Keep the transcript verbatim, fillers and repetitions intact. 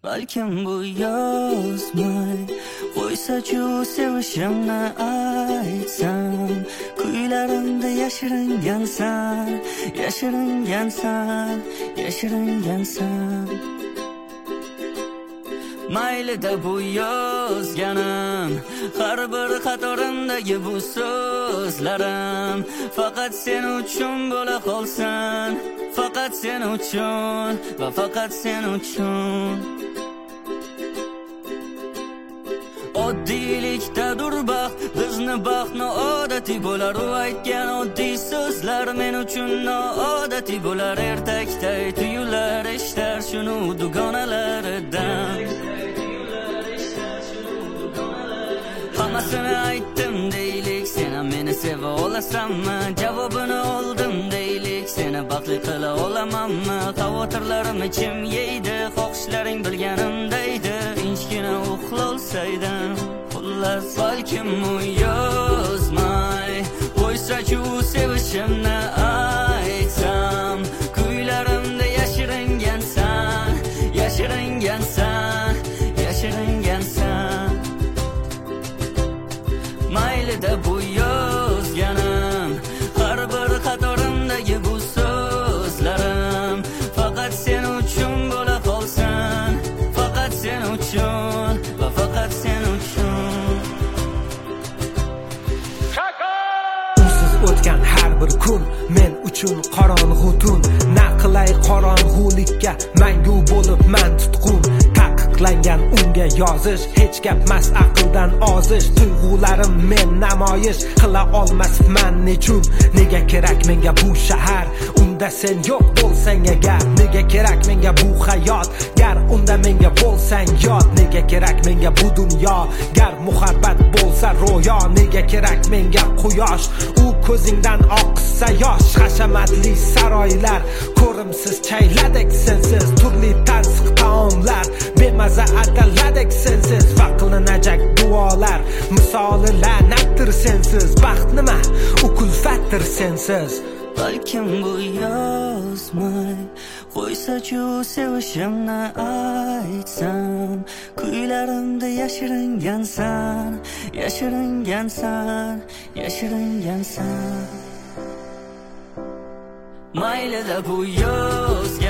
Balkim bu yozmay qo'ysa-chu sevishimni aytsam, kuylarimda yashiringansan, yashiringansan, yashiringansan. Maylida bu yozganim, har bir qatorimdagi bu so'zlarim faqat sen uchun bo'la qolsan, faqat sen uchun va faqat sen uchun. Oddiylikdadir baxt, bizni baxtni odatiy bo'lar. U aytgan oddiy so'zlar men uchun noodatiy bo'lar. Ertakday tuyular eshtar shuni dugonalaridan. Hammasini aytdim deylik, sen ham meni seva olasanmi? Javobini oldim deylik, seni baxtli qila olamanmi? Xavotirlarim ichim yeydi, xohishlaring bilganimdaydi. Tinchgina uxlolsaydim, xullas balkim u yozmay qo'ysa-chu sevishimni aytsam, kuylarimda yashiringansan, yashiringansan, yashiringansan. Maylida bu yozganim, har bir qatorimdagi bu so'zlarim faqat sen uchun bo'la qolsan, faqat sen uchun va faqat sen uchun. Usiz o'tgan har bir kun men uchun qorong'u tun. Naqlay qorong'ulikka mangu bo'lib man tutqun. Taqiqlangan unga yozish, hech gapmas aqldan ozish. Tuyg'ularim men namoyish qila olmasman nechun? Nega kerak menga bu shahar? Unda sen yo'q bo'lsang agar. Nega kerak menga bu hayot? Gar unda menga bo'lsang yod. Nega kerak menga bu dunyo? Gar muhabbat bo'lsa ro'yo. Nega kerak menga quyosh? U ko'zingdan oqsa yosh. Hashamatli saroylar, ko'rimsiz chayladek sensiz. Turli tansiq taomlar, bemaza ataladek sensiz. Va qilinajak duolar, misoli la'natdir sensiz. Baxt nima? U kulfatdir sensiz. Balkim bu yozmay qo'ysa-chu sevishimni aytsam, kuylarimda yashiringansan, yashiringansan, yashiringansan. Maylida bu yoz